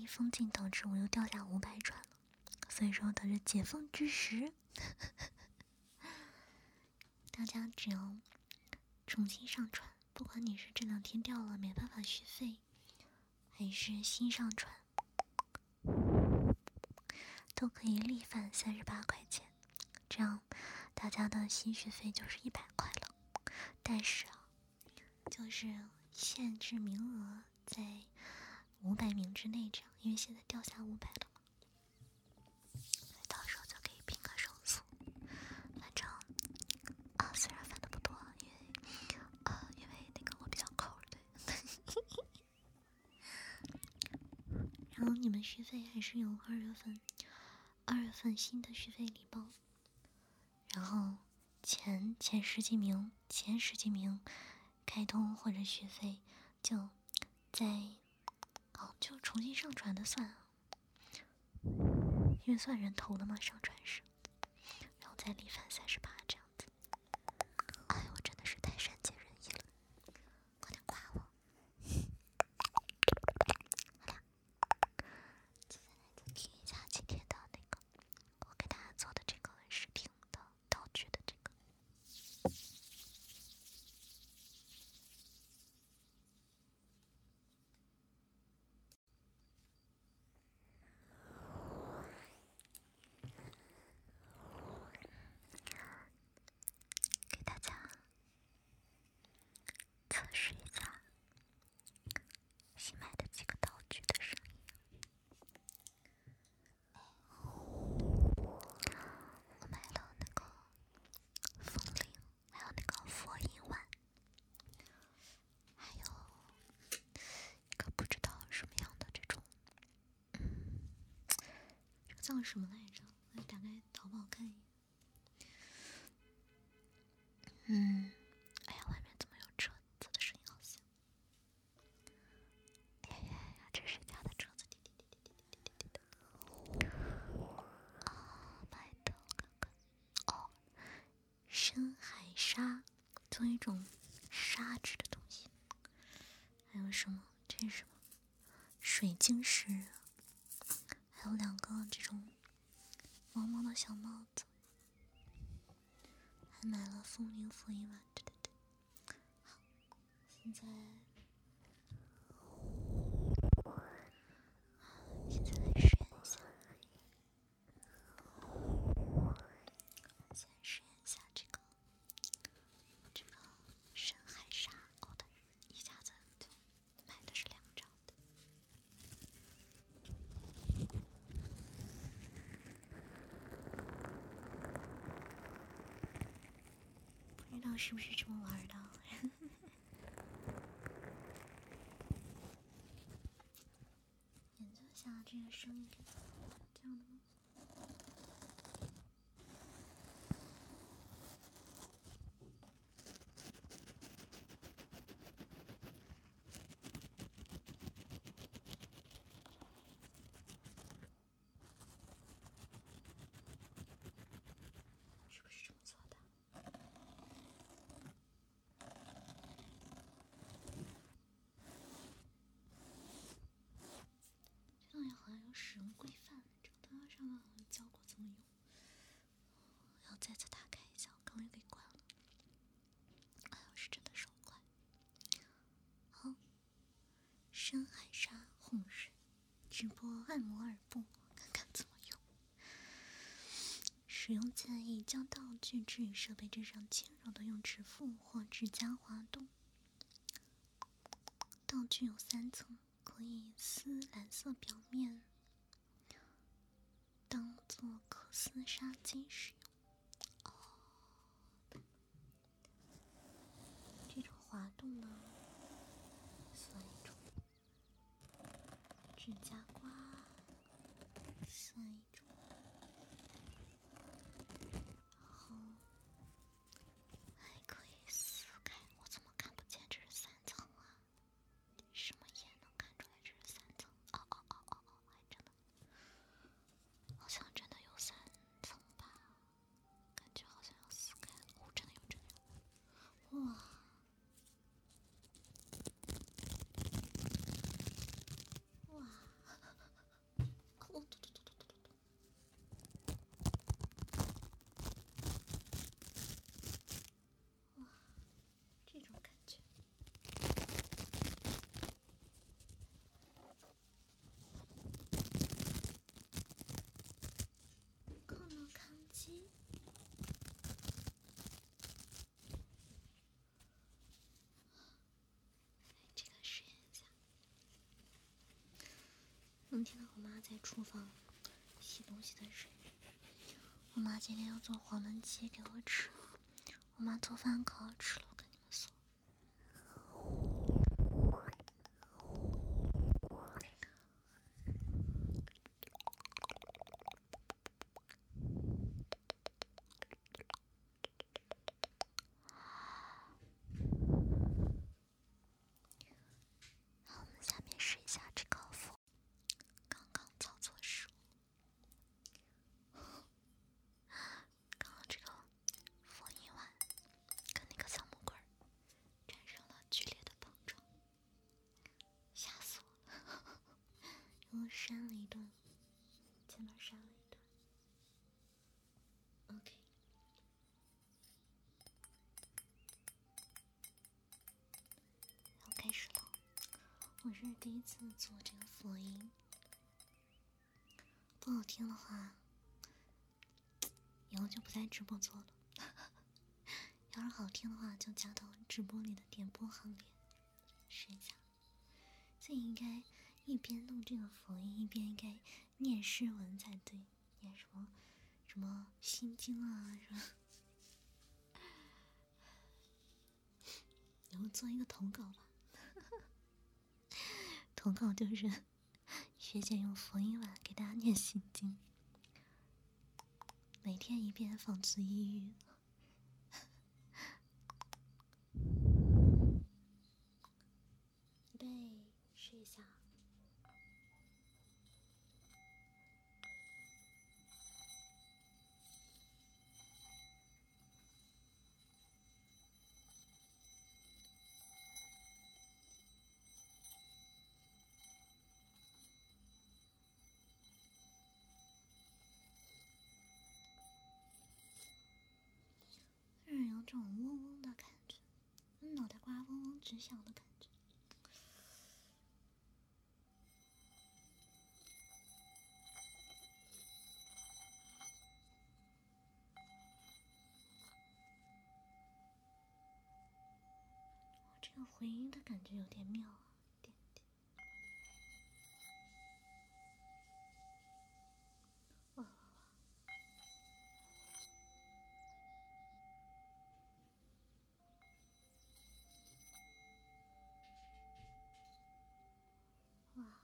封禁导致我又掉下500转了，所以说等着解封之时，大家只要重新上传，不管你是这2天掉了没办法续费，还是新上传，都可以立返38块钱，这样大家的新续费就是100块了。但是啊，就是限制名额在500名之内，这样，因为现在掉下500了嘛，所以到时候就可以拼个手速。反正虽然返的不多，因为那个我比较抠，对。然后你们续费还是有2月份新的续费礼包，然后前十几名开通或者续费就就重新上传的算啊，因为算人头的嘛，上传是，然后再立返38这样子。哎，我真的是太善解人意了，快点夸我。好啦，接下来就听一下今天的那个我给大家做的这个视频的道具的这个。给大家测试一下新买的几个道具的声音。我买了那个风铃，还有那个佛音碗，还有一个不知道什么样的这种，这个叫什么来着？我打开淘宝看一眼。哎呀，外面怎么有车子的声音？好像。哎呀呀，这是谁家的车子？滴滴滴滴滴滴滴滴的。买的我看看。深海鲨，做一种砂质的东西。还有什么？这是什么？水晶石。还有2个这种毛毛的小帽子。还买了风铃佛音碗，对。好，现在来实验一下。先实验一下这个深海鲨，它一下子就买的是2张的。不知道是不是这么玩的？研究一下这个声音，这样的吗？是不是这么做的？这东西好像有使用规范，这个它上面好像教过怎么用。我要再次打开一下，我刚刚又给关了。哎呦，是真的手快。好，深海鲨哄睡，直播按摩耳部，看看怎么用。使用建议将道具置于设备之上，轻柔的用指腹或指甲滑动。道具有3层，可以撕蓝色表面，当做可撕纱机使用。这种滑动呢，算一种；指甲刮算一种。然后还可以撕开，我怎么看不见这是3层啊？什么也能看出来这是3层？还真的，好像真的有3层吧？感觉好像要撕开了。真的有。哇！ 能听到我妈在厨房洗东西的声音。我妈今天要做黄焖鸡给我吃，我妈做饭可好吃了，我跟你们说。好，我们下面试一下这个刚刚操作失误。刚刚这个佛印碗跟那个小木棍产生了剧烈的碰撞，吓死我了！然后扇了一顿，前面扇了一顿。OK， 然后开始了。我是第一次做这个佛音，不好听的话，以后就不在直播做了。要是好听的话，就加到直播里的点播行列，试一下。所以应该一边弄这个佛音，一边应该念诗文才对，念什么心经啊什么。然后做一个投稿吧。投稿就是学姐用佛音碗给大家念心经，每天一遍，防止抑郁。预备，试一下。有种嗡嗡的感觉，脑袋瓜嗡嗡直响的感觉。这个回音的感觉有点妙啊，点点。哇哇哇！哇！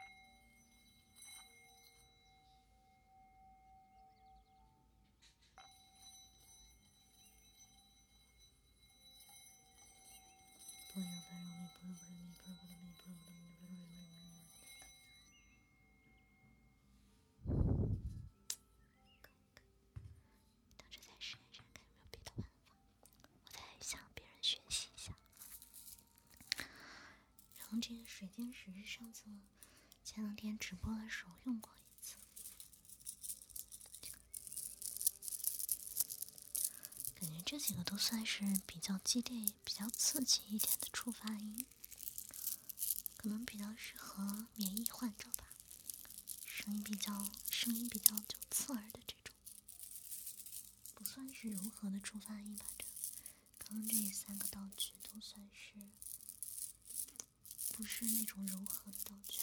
等着再试一试，看有没有别的办法。我再向别人学习一下。然后这个水晶石是上次前两天直播的时候用过一次，感觉这几个都算是比较激烈、比较刺激一点的触发音，可能比较适合免疫患者吧。声音比较就刺耳的这种，不算是柔和的触发音吧。刚刚这3个道具都算是不是那种柔和的道具。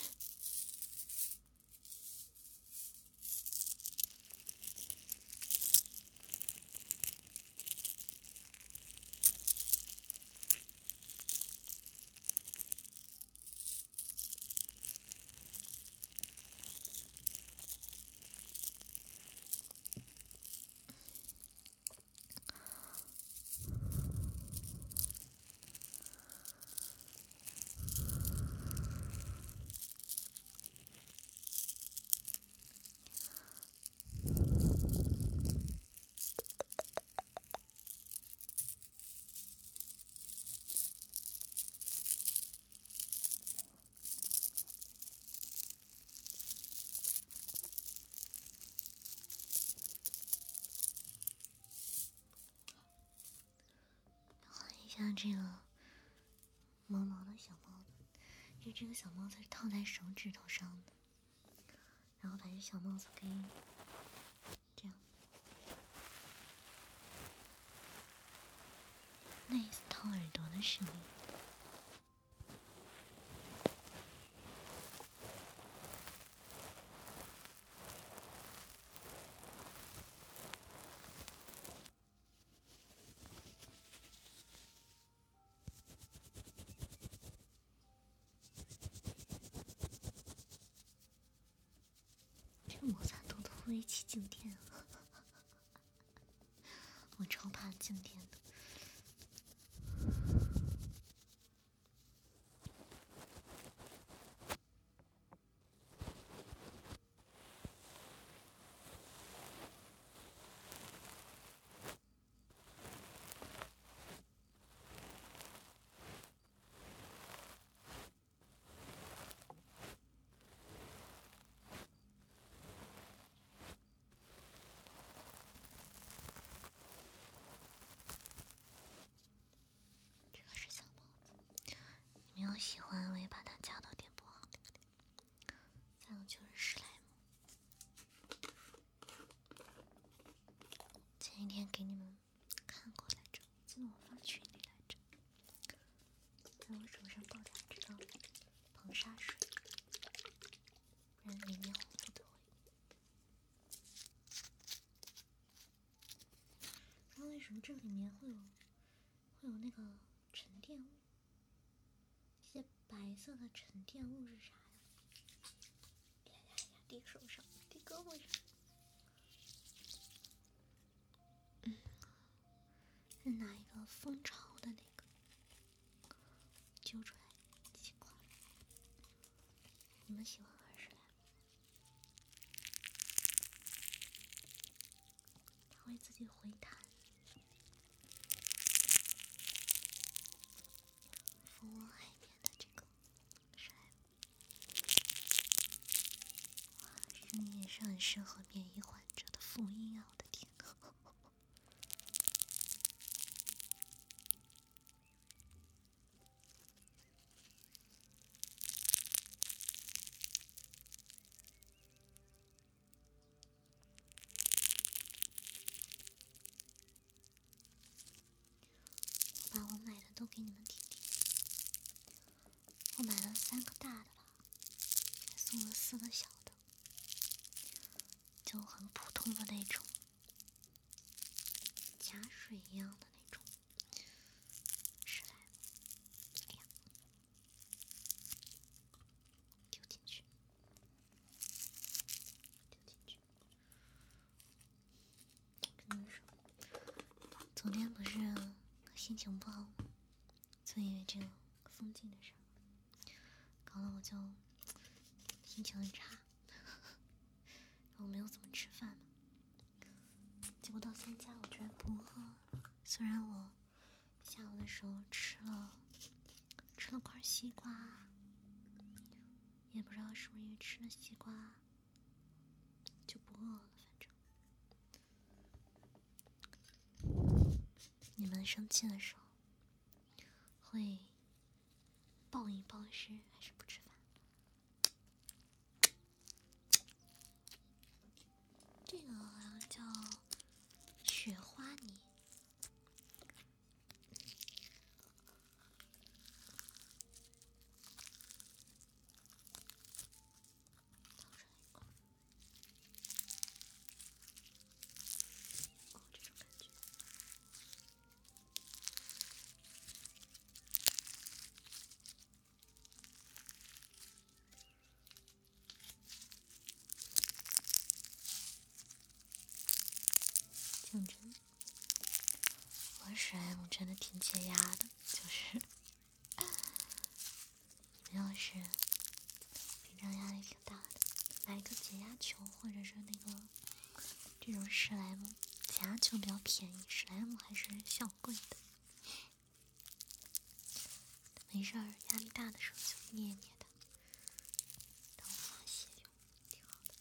像这个毛毛的小帽子，因为这个小帽子是套在手指头上的，然后把这小帽子给这样，类似套耳朵的声音。 这摩擦多的会起静电，我超怕静电的。你们要喜欢，我也把它加到电波行列里。再有就是史莱姆，前一天给你们看过来着，记得我发群里来着。在我手上抱着这个硼砂水，不然里面糊的会。不知道为什么这里面会有那个沉淀物。这些白色的沉淀物是啥呀？呀，滴手上，滴胳膊上。是哪一个蜂巢的那个揪出来几块？你们喜欢耳石兰？它会自己回弹。蜂窝海绵的这个史莱姆，哇，声音也是很适合免疫患者的复音啊！我的天呐！我把我买的都给你们听听。我买了3个大的吧，还送了4个小的，就很普通的那种，假水一样的那种史莱姆。哎呀，丢进去，丢进去。跟你们说，昨天不是心情不好，就因为这个风镜的事儿，搞得我就心情很差，我没有怎么吃饭嘛。结果到现在我居然不饿，虽然我下午的时候吃了块西瓜，也不知道是不是因为吃了西瓜就不饿了。反正你们生气的时候会暴饮暴食还是不吃饭？这个好像叫雪花泥。讲真，我史莱姆真的挺解压的，就是你们要是平常压力挺大的，买一个解压球，或者是那个这种史莱姆，解压球比较便宜，史莱姆还是小贵的。没事儿，压力大的时候就捏捏它，当发泄用，挺好的。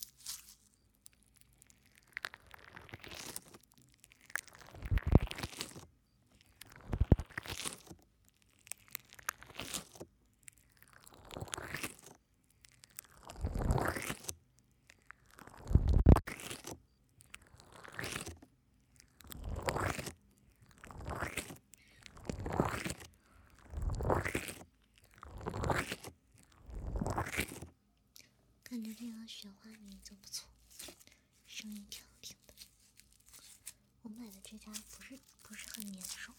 感觉这个雪花泥就不错，声音挺好听的。我买的这家不是很粘手。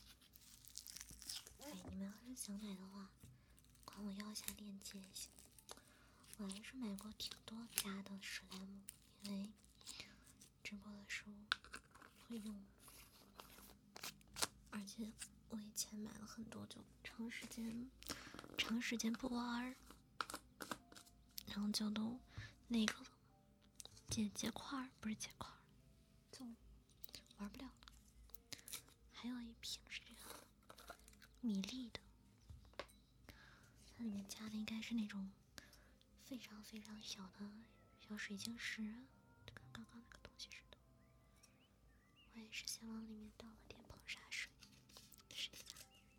哎，你们要是想买的话，管我要一下链接也行。 我还是买过挺多家的史莱姆，因为直播的时候会用，而且我以前买了很多，就长时间不玩，然后就都那个了，结块不是结块，就玩不了了。还有一瓶是这个米粒的，它里面加的应该是那种非常非常小的小水晶石，就跟刚刚那个东西似的。我也是先往里面倒了点硼砂水，试一下。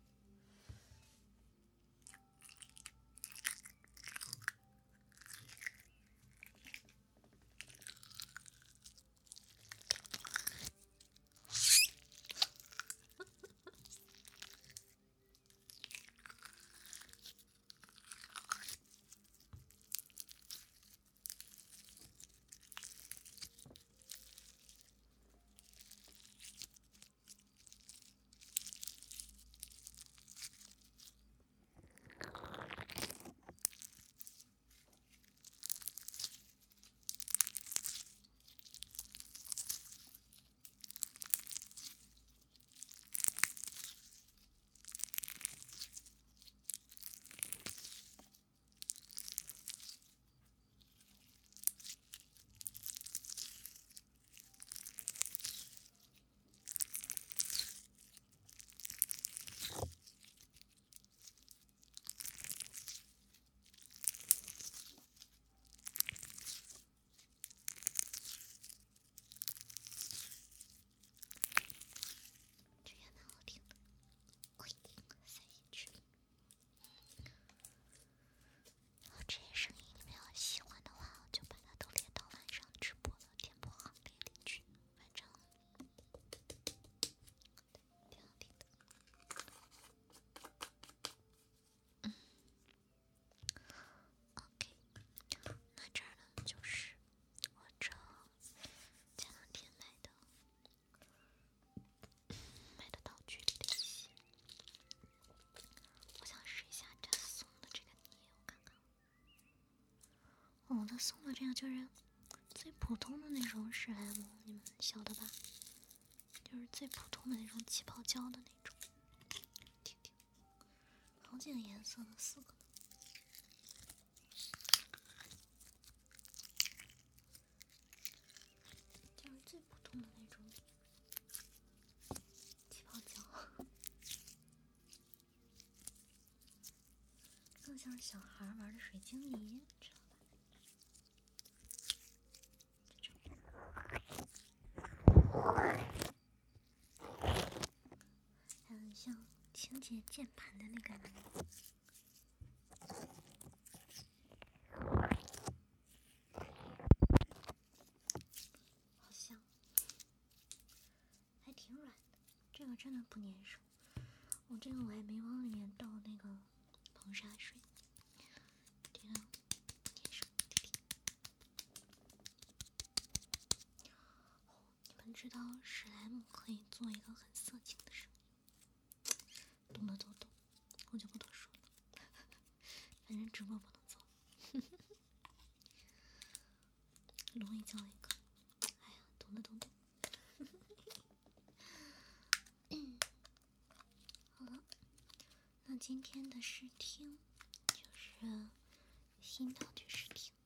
我的送的这个就是最普通的那种史莱姆，你们晓得吧？就是最普通的那种起泡胶的那种，听听，好几个颜色的，4个呢。就是最普通的那种起泡胶，更像是小孩玩的水晶泥，知道吧？还有像清洁键盘的那个泥，好像还挺软的，这个真的不粘手。我这个我还没往里面倒那个硼砂水，这个不粘手。你们知道史莱姆可以做一个很色情的声音，懂的都懂，我就不多说了，反正直播不能做。录一教一个，哎呀，懂的都懂。好了，那今天的试听就是新道具试听，